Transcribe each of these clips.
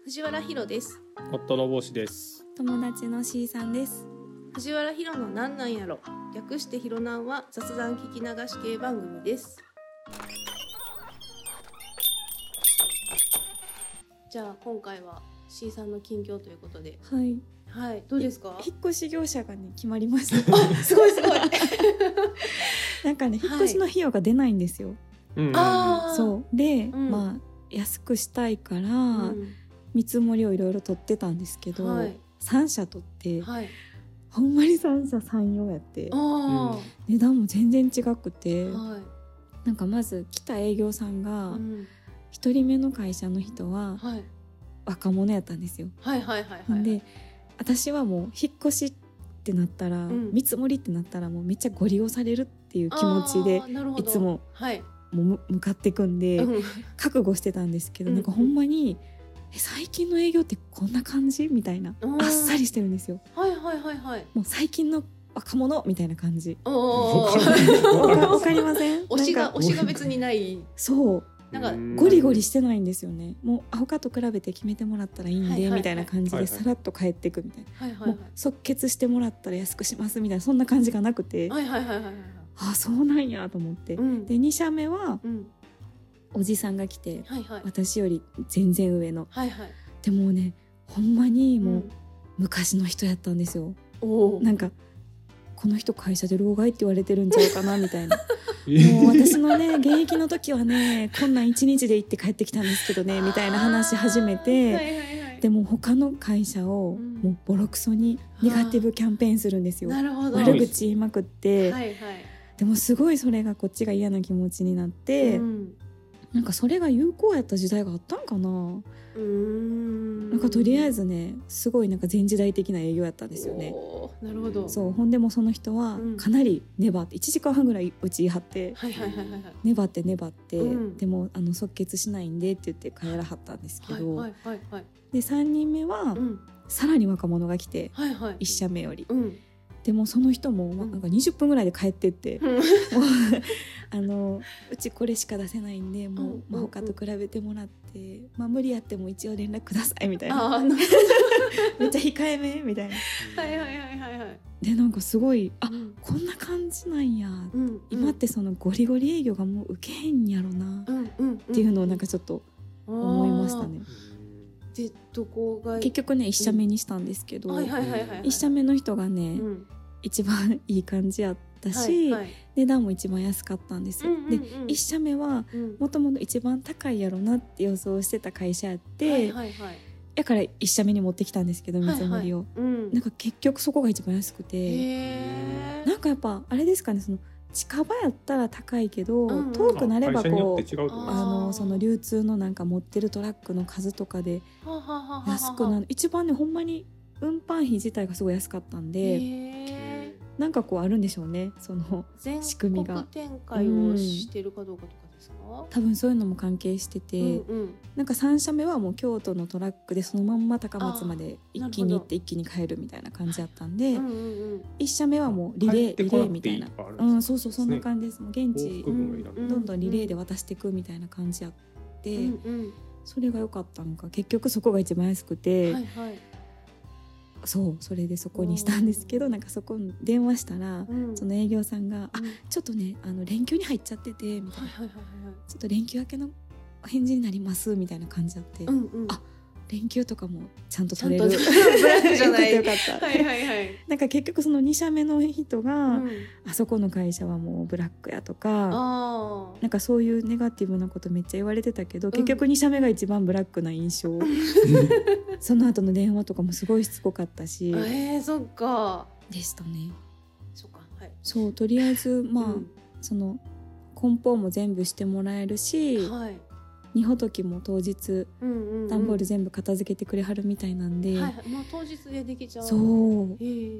藤原ひろです。 夫の帽子です。 友達の C さんです。 藤原ひろのなんなんやろ、略してひろなんは雑談聞き流し系番組です。じゃあ今回は C さんの近況ということで、はい、どうですか？ 引っ越し業者がね決まりましたあ、すごいすごいなんかね、引っ越しの費用が出ないんですよ、そうで、まあ安くしたいから、見積もりをいろいろ取ってたんですけど、3社取って、ほんまに3社3用やって、値段も全然違くて、なんかまず来た営業さんが、1人目の会社の人は若者やったんですよ。で私はもう引っ越しってなったら、見積もりってなったらもうめっちゃご利用されるっていう気持ちでいつも、もう向かっていくんで、覚悟してたんですけど、なんかほんまに最近の営業ってこんな感じみたいな、あっさりしてるんですよ。もう最近の若者みたいな感じ。わかりません？ 推しが別にない。 そうなんかゴリゴリしてないんですよね。もう他と比べて決めてもらったらいいんで、みたいな感じでさらっと帰っていくみたいな、もう即決してもらったら安くしますみたいな、そんな感じがなくて、あ、そうなんやと思って、で2社目は、おじさんが来て、私より全然上の、でもねほんまにもう昔の人やったんですよ。なんかこの人会社で老害って言われてるんちゃうかなみたいなもう私のね現役の時はねこんなん1日で行って帰ってきたんですけどねみたいな話始めて、でも他の会社をもうボロクソにネガティブキャンペーンするんですよ。悪口言いまくって、でもすごいそれがこっちが嫌な気持ちになって、なんかそれが有効やった時代があったんかな。なんかとりあえずねすごいなんか前時代的な営業やったんですよね。 なるほど。 そう、ほんでもその人はかなり粘って1時間半ぐらいうち言い張って、粘って、でも即決しないんでって言って帰らはったんですけど、で3人目はさらに若者が来て、1社目より、でもその人もなんか20分ぐらいで帰ってって、もううちこれしか出せないんでもう、他と比べてもらって、無理やっても一応連絡くださいみたいなめっちゃ控えめみたいな。でなんかすごいこんな感じなんや、今ってそのゴリゴリ営業がもう受けへんやろなっていうのをなんかちょっと思いましたね。 でどこが結局ね1社目にしたんですけど、1社目の人がね、一番いい感じやったし、値段も一番安かったんですよ。で1社目はもともと一番高いやろなって予想してた会社やって、だから1社目に持ってきたんですけど見積もりを、なんか結局そこが一番安くて、なんかやっぱあれですかね、その近場やったら高いけど、遠くなればこうその流通のなんか持ってるトラックの数とかで安くなる。一番ねほんまに運搬費自体がすごい安かったんで、なんかこうあるんでしょうね、その仕組みが。 全国展開をしてるかどうかとかですか？ 多分そういうのも関係してて、なんか3社目はもう京都のトラックでそのまんま高松まで一気に行って一気に帰るみたいな感じだったんで、1社目はもうリレーみたいな、そうそんな感じです。もう現地どんどんリレーで渡していくみたいな感じやって、それが良かったんか結局そこが一番安くて、それでそこにしたんですけど、なんかそこに電話したら、その営業さんがちょっとね連休に入っちゃっててみたいな、ちょっと連休明けの返事になりますみたいな感じだって、連休とかもちゃんと取れるブラックじゃないよかったなんか結局その2社目の人が、あそこの会社はもうブラックやとか、なんかそういうネガティブなことめっちゃ言われてたけど、結局2社目が一番ブラックな印象その後の電話とかもすごいしつこかったし、 そっかでしたね。 そうとりあえずその梱包も全部してもらえるし、荷ほどきも当日段ボール全部片付けてくれはるみたいなんで、 もう当日でできちゃう。 梱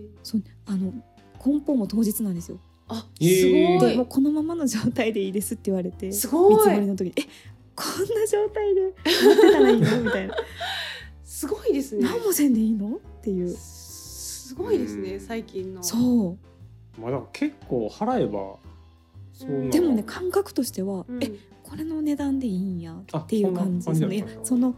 包も当日なんですよ。 すごい。 でもうこのままの状態でいいですって言われて、 すごい見積もりの時にこんな状態で持ってたらいいのみたいなすごいですね。 何もせんでいいのっていう、 すごいですね最近の。 だから結構払えばでもね感覚としてはこれの値段でいいんやっていう感じですね。その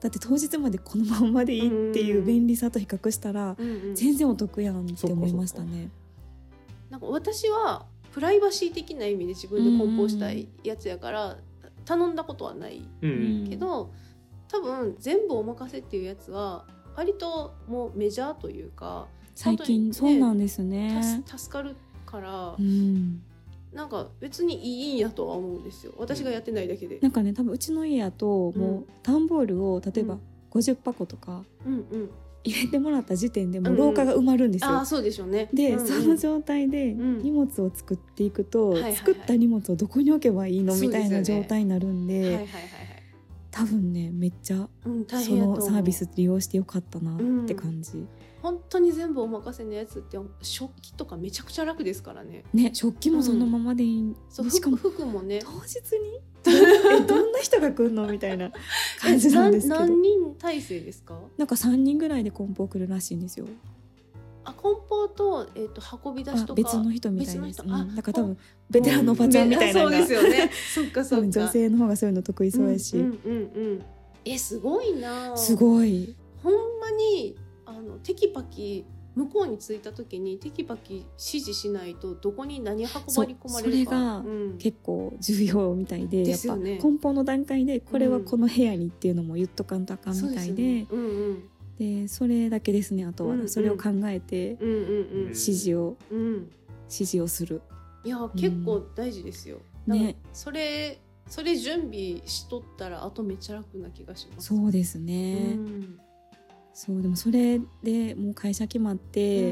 だって当日までこのままでいいっていう便利さと比較したら、全然お得やんって思いましたね。 なんか私はプライバシー的な意味で自分で梱包したいやつやから頼んだことはないけど、多分全部お任せっていうやつは割ともうメジャーというか最近、ね、そうなんですね。 助かるから、なんか別にいいんやとは思うんですよ。私がやってないだけで。 なんかね、多分うちの家やともう段ボールを例えば50箱とか入れてもらった時点でもう廊下が埋まるんですよ。 あ、そうでしょうね。 で、その状態で荷物を作っていくと、作った荷物をどこに置けばいいのみたいな状態になるんで、多分ねめっちゃそのサービス利用してよかったなって感じ。 本当に全部お任せのやつって食器とかめちゃくちゃ楽ですからね。 食器もそのままでいい、 しかも服もね、 当日にどんな人が来るのみたいな感じなんですけど。 何人体制ですか？ なんか3人ぐらいで梱包来るらしいんですよ。 梱包と、運び出しとか別の人みたいです。だから多分ベテランのおばちゃんみたいなのが、 そうですよね。そっかそっか。 女性の方がそういうの得意そうやし、 すごいな。 すごい。 ほんまにテキパキ向こうに着いた時にテキパキ指示しないとどこに何運ばり込まれるか、 それが結構重要みたいで、やっぱ梱包の段階でこれはこの部屋にっていうのも言っとかんとあかんみたいで、でそれだけですね。あとはそれを考えて指示をする。 いや結構大事ですよ。ね、それ準備しとったらあとめっちゃ楽な気がします。 そうですね。そうでもそれでもう会社決まって、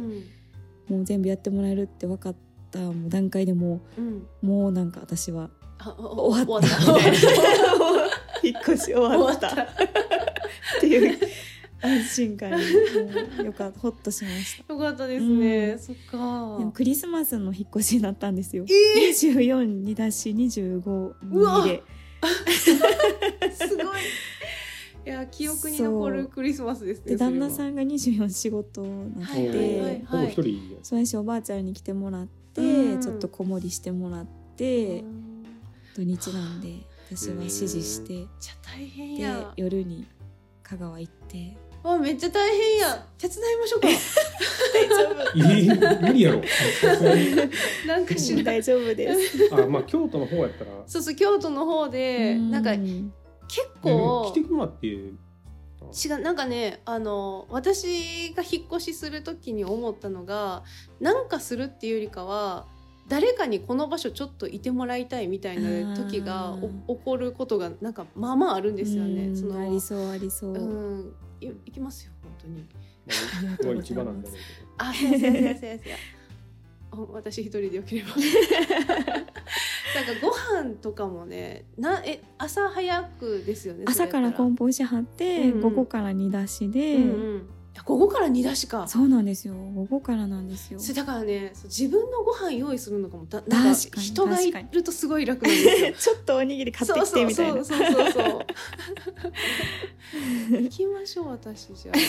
もう全部やってもらえるって分かったもう段階でもうなんか私は終わった引っ越し終わったっていう安心感によかった。ほっとしました。 よかったですね。そっか。 でもクリスマスの引っ越しになったんですよ。24に出し25に入れ。 すごい。いや記憶に残るクリスマスですね。 で旦那さんが24仕事なので、 ほぼ一人。 そうやしおばあちゃんに来てもらって、ちょっと子守りしてもらって、土日なんで私は指示して、 めっちゃ大変や。 で夜に香川行って。 めっちゃ大変や。手伝いましょうか。 大丈夫。無理やろ。 なんかしら大丈夫です。 まあ京都の方やったら。 そう京都の方でなんか結構来てもらって違う。なんかね私が引っ越しする時に思ったのが、なんかするっていうよりかは誰かにこの場所ちょっといてもらいたいみたいな時が起こることがなんかまあまああるんですよね。 ありそうありそう。 行きますよ本当に。 まあ一番なんだろうけど。 あ、せや私一人でよければ。なんかご飯とかもね、朝早くですよね。 朝から梱包しはって、午後から煮出しで、 午後から煮出しか。 そうなんですよ。午後からなんですよ。 それだからね、自分のご飯用意するのかもなんか人がいるとすごい楽なんですよ。 ちょっとおにぎり買ってきてみたいな。 そう。行きましょう私じゃあ。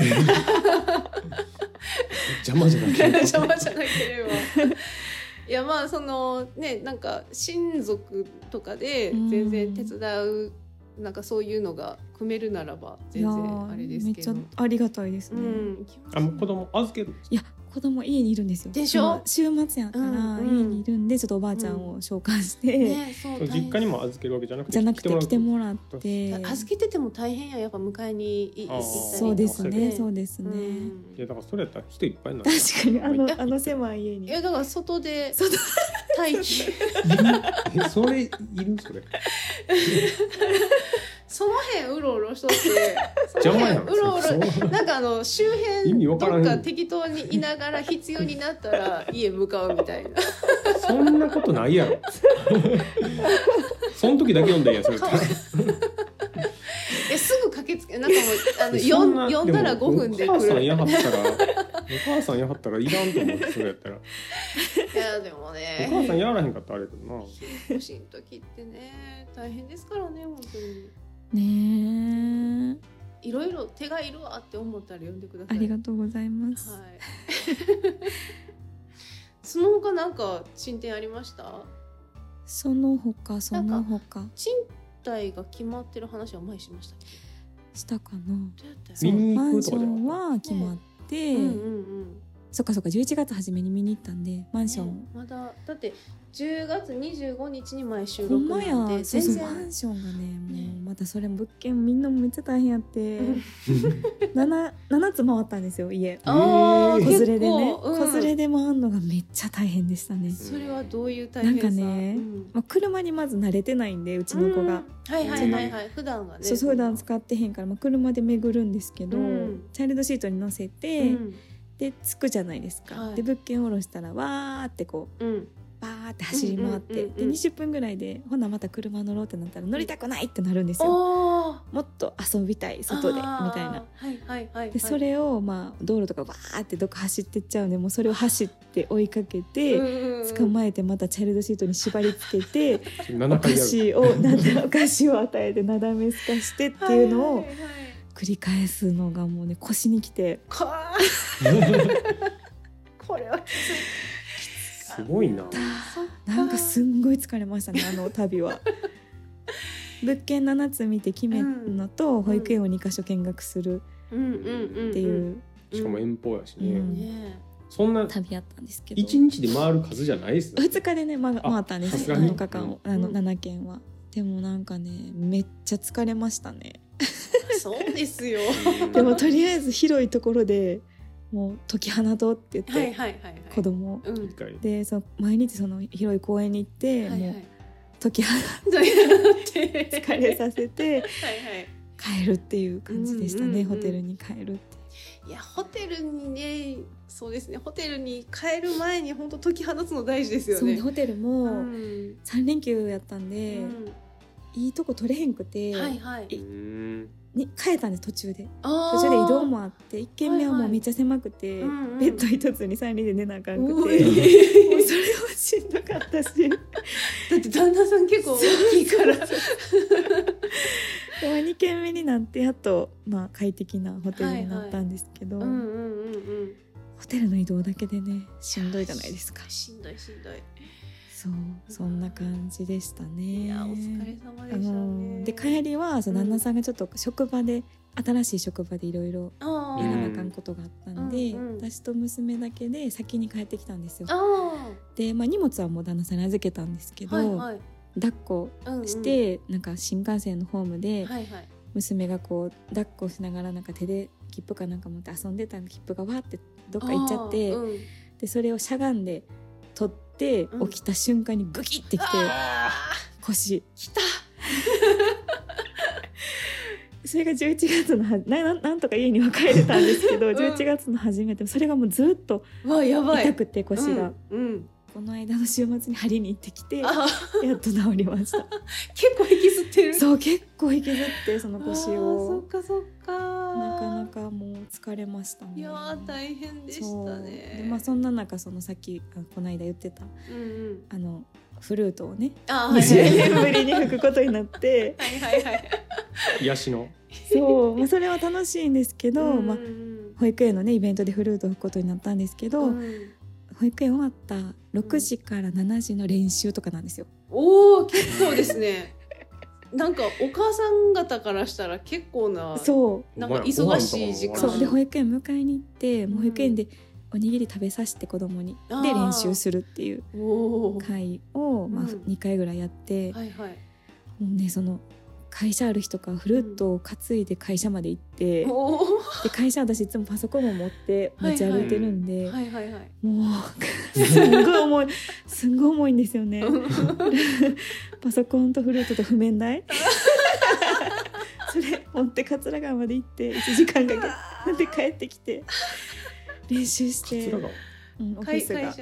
邪魔じゃなければ。 邪魔じゃなければ。いやまあそのね、なんか親族とかで全然手伝う、なんかそういうのが組めるならば全然あれですけど。 めっちゃありがたいですね。 もう子供預けるんですか？ いや子供家にいるんですよ。 でしょ？ 週末やから家にいるんで、ちょっとおばあちゃんを召喚して、 実家にも預けるわけじゃなくて来てもらって、 預けてても大変やっぱ迎えに行ったり。 そうですねそうですね。 いやだからそれやったら人いっぱいになる。 確かに狭い家に。 いやだから外で待機。 それいるそれ。 その辺うろうろしとって邪魔やん。 うろうろなんか周辺どっか適当にいながら必要になったら家向かうみたいな。 そんなことないやろ。その時だけ読んだんやそれ。 すぐ駆けつけなんかもう読んだら5分で来る。 お母さんやはったらいらんと思う。それやったら。いやでもね。 お母さんやらへんかったらあれだな。 引っ越しの時ってね大変ですからね本当に。 ねえ。いろいろ手がいるわって思ったら読んでください。 ありがとうございます。 はい。その他なんか進展ありました？ その他。 賃貸が決まってる話は前しましたっけ？ したかな。 どうやったよ見にマンショ行くとかじゃンは決まって、 うんうんうんそっか11月初めに見に行ったんでマンション、 ねまだだって10月25日に前収録ほんまなんでや、そう全然マンションがねもうまたそれ物件みんなもめっちゃ大変やって7つ回ったんですよ家。 あー子連れでね、 結構うん子連れで回るのがめっちゃ大変でしたね。 それはどういう大変さなんかね車にまず慣れてないんでうちの子が、 はいはいはいはい普段がねそう普段使ってへんから、車で巡るんですけど、チャイルドシートに乗せて、で着くじゃないですか、 はいで物件を下ろしたらわーってこうバーって走り回って、で20分ぐらいでほなまた車乗ろうってなったら乗りたくないってなるんですよ。もっと遊びたい外でみたいな。 はいはいはい、 でそれを道路とかバーってどっか走ってっちゃうんで、もうそれを走って追いかけて捕まえてまたチャイルドシートに縛り付けてお菓子を与えてなだめすかしてっていうのを繰り返すのがもうね腰にきてこれはきつい。 すごいな。 なんかすんごい疲れましたね、あの旅は。物件7つ見て決めるのと、保育園を2カ所見学するっていう、 しかも遠方やしね、 ねそんな旅やったんですけど、 1日で回る数じゃないですね。 2日でね、回ったんですよ、 さすがに 7日間を、7軒は。でもなんかねめっちゃ疲れましたね。 そうですよ。 でもとりあえず広いところでもう解き放とうって言って、 はいはいはいはい、 子供、でその毎日その広い公園に行って、もう解き放って疲れさせて帰るっていう感じでしたね、ホテルに帰るって。 いやホテルにね、そうですね、ホテルに帰る前に本当解き放つの大事ですよね。 そうホテルも3連休やったんで、いいとこ取れへんくて、に変えたんです途中で移動もあって、1軒目はもうめっちゃ狭くて、ベッド一つに3人で寝なあかんくて、もうそれはしんどかったしだって旦那さん結構大きいからでも2軒目になってやっと、快適なホテルになったんですけど、ホテルの移動だけでねしんどいじゃないですか。 しんどいそう、そんな感じでしたね。 いやお疲れ様でしたね。 で帰りは旦那さんがちょっと職場で、新しい職場でいろいろやらなあかんことがあったんで、私と娘だけで先に帰ってきたんですよ。で、荷物はもう旦那さんに預けたんですけど、抱っこして、なんか新幹線のホームで、娘がこう抱っこしながらなんか手で切符かなんか持って遊んでた切符がわーってどっか行っちゃって、でそれをしゃがんで取って起きた瞬間にグキってきて、腰きたそれが11月のなんとか家には帰れたんですけど、11月の初めてそれがもうずっと痛くて腰が、この間の週末に針に行ってきてやっと治りました。 結構引きずってる。 そう結構引きずってその腰を。 そっかそっか。 なかなかもう疲れましたね。 いや大変でしたね。 でそんな中さっきこの間言ってた、フルートをね20年ぶりに吹くことになって癒しのそう、それは楽しいんですけど、保育園のねイベントでフルートを吹くことになったんですけど、保育園終わった6時から7時の練習とかなんですよ。 おー結構ですねなんかお母さん方からしたら結構な、 そうなんか忙しい時間。 そうで保育園迎えに行って、保育園でおにぎり食べさせて子供にで練習するっていう会を、2回ぐらいやって、もうねその会社ある日とかフルートを担いで会社まで行って、で会社私いつもパソコンも持って持ち歩いてるんで、もうすんごい重いんですよねパソコンとフルートと譜面台それ持って桂川まで行って1時間かけて帰ってきて練習して、オフィスが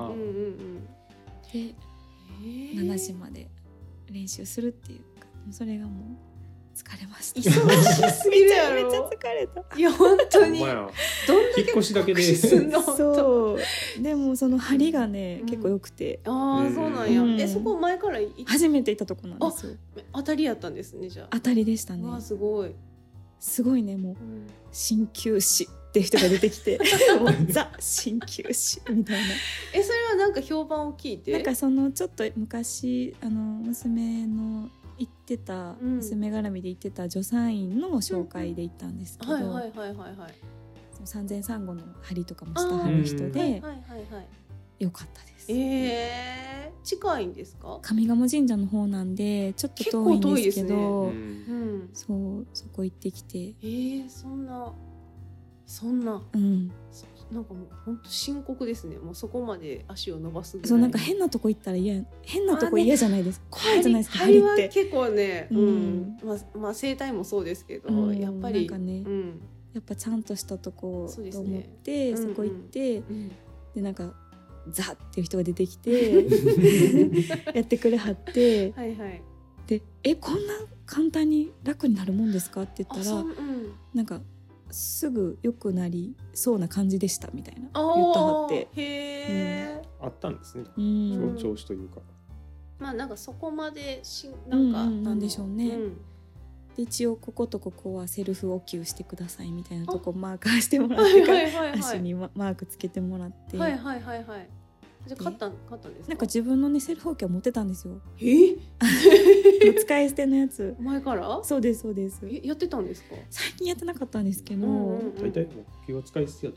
で7時まで練習するっていうか、それがもう疲れました。 忙しすぎるやろ。 めっちゃ疲れた。 いや本当に。 どんだけ引っ越しだけでそうでもその針がね、結構良くて。 ああそうなんや。そこ前から初めて行ったとこなんですよ。 当たりやったんですね。じゃあ当たりでしたね。 すごいね、もう鍼灸師っていう人が出てきてもうザ鍼灸師みたいな。 それはなんか評判を聞いて、 なんかそのちょっと昔娘の行ってた、 うん娘絡みで行ってた助産院の紹介で行ったんですけど、 はいはいはいはいはい。 その産前産後の針とかもしてはる人で、 はいはいはいはい。 よかったです。 近いんですか？ 上賀茂神社の方なんでちょっと遠いんですけど、そうそこ行ってきて、 そんな、 うん、 なんかもう本当深刻ですね。もうそこまで足を伸ばすぐらい。 そうなんか変なとこ行ったら変なとこ嫌じゃないですか。怖いじゃないですか。 針は結構ね、まあ整体もそうですけど、やっぱりなんかね、やっぱちゃんとしたとこと思ってそこ行って、でなんかザッっていう人が出てきてやってくれはってはいはい、 でこんな簡単に楽になるもんですかって言ったら、なんかすぐ良くなりそうな感じでしたみたいな言ったはって、 あったんですね、調子というか、 まあなんかそこまでなんでしょうね、で一応こことここはセルフお灸してくださいみたいなとこマーカーしてもらってから足にマークつけてもらって、じゃあ買ったんですか？ なんか自分のねセルフお灸持ってたんですよ。使い捨てのやつ前から？そうですそうです。 やってたんですか？ 最近やってなかったんですけど、 大体お灸は使い捨てやと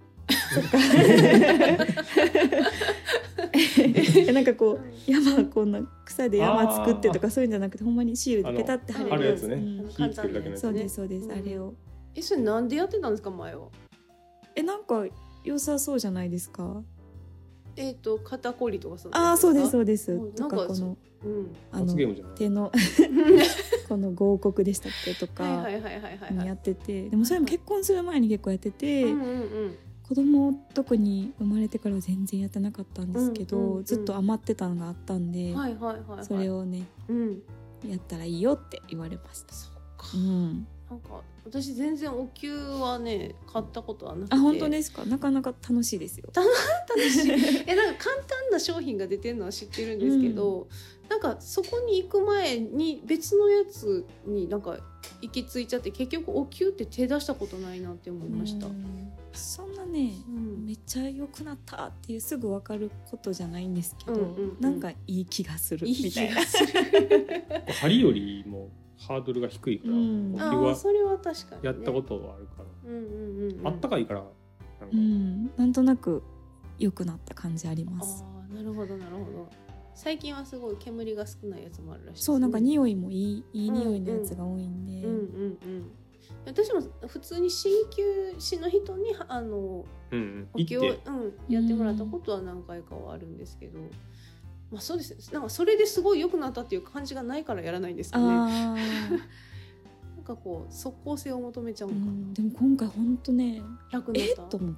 なんかこう山こんな草で山作ってとかそういうんじゃなくてほんまにシールでペタって貼るやつね、火つけるだけのやつね。 そうですそうです、あれを。 それなんでやってたんですか前は？ なんか良さそうじゃないですか？ 肩こりとかそうですそうです。とかこの手のこの合谷でしたっけとかやってて、でもそれも結婚する前に結構やってて、子供特に生まれてからは全然やってなかったんですけど、ずっと余ってたのがあったんで、それをね、やったらいいよって言われました。 そっか、なんか私全然お灸はね買ったことはなくて。 本当ですか？なかなか楽しいですよ。 楽しいなんか簡単な商品が出てるのは知ってるんですけど、なんかそこに行く前に別のやつになんか行き着いちゃって、結局お灸って手出したことないなって思いました。 そんなね、めっちゃ良くなったっていうすぐ分かることじゃないんですけど、なんかいい気がするみたいな。 針よりもハードルが低いから、お灸それは確かに、 やったことはあるから、あったかいからなんとなく良くなった感じあります。 なるほどなるほど。最近はすごい煙が少ないやつもあるらしいですね。 そう、なんか匂いもいい匂いのやつが多いんで、 私も普通に鍼灸師の人にお灸をやってもらったことは何回かはあるんですけど、まあそうですね、なんかそれですごい良くなったっていう感じがないからやらないんですかね。なんかこう即効性を求めちゃうのかな。 でも今回本当ね楽になったと思って、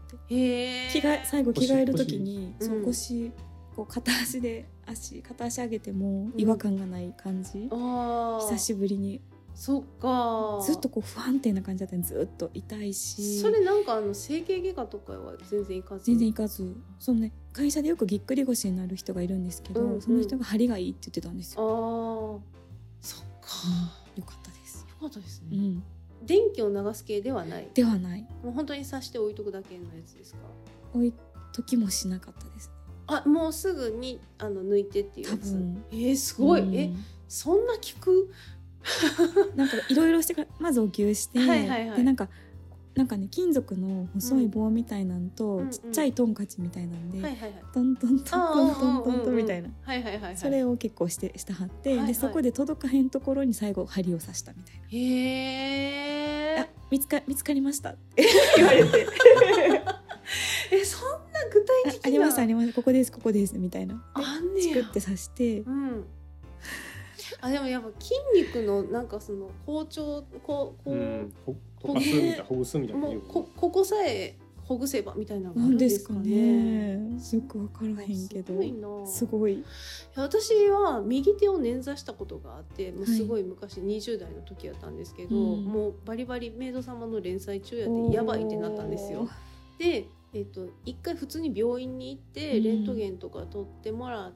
最後着替える時に腰こう片足上げても違和感がない感じ、久しぶりに。 そっか、 ずっとこう不安定な感じだったんで、ずっと痛いし。 それなんか整形外科とかは全然行かずそのね、会社でよくぎっくり腰になる人がいるんですけど、その人が張りがいいって言ってたんですよ。 そっか、 よかったです。 よかったですね。電気を流す系ではない。もう本当に刺して置いとくだけのやつですか？ 置いときもしなかったですね。 もうすぐに抜いてっていうやつ。 多分すごい、そんな効く？ なんかいろいろしてからまずお灸して、でなんかね、金属の細い棒みたいなんと、ちっちゃいトンカチみたいなんで、トントントントントントントンみたいな、それを結構したはって、でそこで届かへんところに最後針を刺したみたいな。見つかりましたって言われてそんな具体的な。 ありますあります、ここですみたいな。チクって刺して、でもやっぱ筋肉のなんかその好調ほぐすみたいな、 ここさえほぐせばみたいなのがあるんですかね。 よく分からへんけど、すごい。 私は右手を捻挫したことがあって、もうすごい昔、20代の時やったんですけど、もうバリバリメイド様の連載中やってやばいってなったんですよ。で一回普通に病院に行ってレントゲンとか取ってもらって、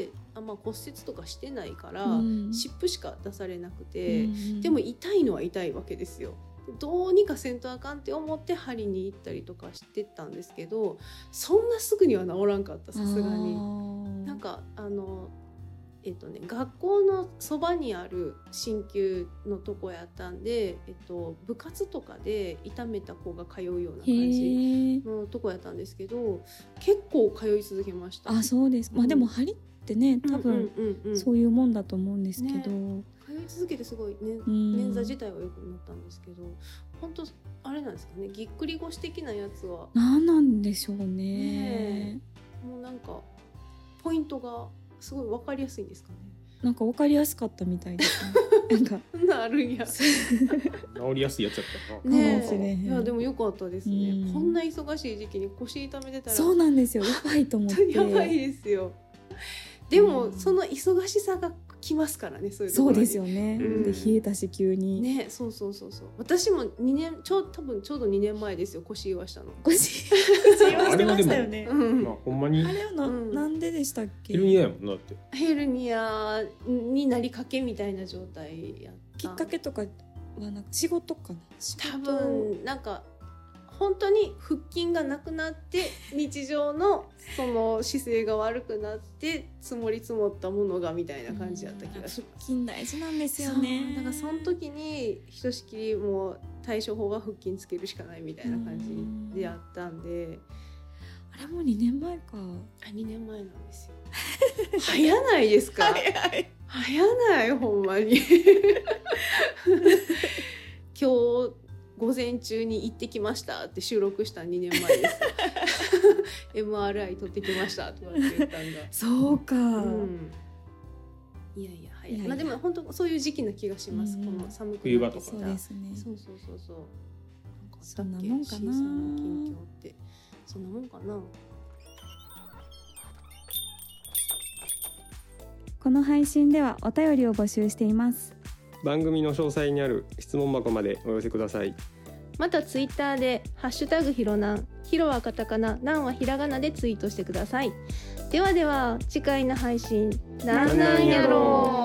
骨折とかしてないから、湿布しか出されなくて、でも痛いのは痛いわけですよ。どうにかせんとあかんって思って針に行ったりとかしてたんですけど、そんなすぐには治らんかった、さすがに。なんか学校のそばにある鍼灸のとこやったんで、部活とかで痛めた子が通うような感じのとこやったんですけど、結構通い続けました。 あ、そうです。まあでも針ってね、多分そういうもんだと思うんですけど、 ね、通い続けてすごい、ね、捻挫自体は良くなったんですけど、本当あれなんですかね、ぎっくり腰的なやつは何なんでしょう ね。 もうなんかポイントがすごい分かりやすいんですかね。 なんか分かりやすかったみたいですね。なんかなるんや。 治りやすいやつやったな。ね、いやでも良かったですね。こんな忙しい時期に腰痛めてたら。 そうなんですよ。やばいと思って。 やばいですよ。でもその忙しさがきますからね、そういうところに。 そうですよね。で冷えたし急に。 ね、そう。私も多分ちょうど2年前ですよ、腰言わしたの。 腰言わしてましたよね。 まあほんまに。 あれはなんででしたっけ？ ヘルニアやもんなって。 ヘルニアになりかけみたいな状態やった。 きっかけとかはなんか仕事かな。 多分なんか。本当に腹筋がなくなって日常のその姿勢が悪くなって積もり積もったものがみたいな感じだった気がします。 腹筋大事なんですよね。 だからその時にひとしきりもう対処法は腹筋つけるしかないみたいな感じでやったんで、 あれも2年前か。 2年前なんですよ。早ないですか？早ないほんまに。今日午前中に行ってきましたって収録した2年前です。MRI 取ってきましたとかって言ったんだ。 そうか、 いや早い。まあでも本当そういう時期な気がします。この寒くなってきた。 そうですね。 そう。 そんなもんかな。 C さんの近況ってそんなもんかな。 この配信ではお便りを募集しています。 番組の詳細にある質問箱までお寄せください。 またツイッターでハッシュタグひろなん、ひろはカタカナ、なんはひらがなでツイートしてください。では次回の配信なんなんやろう。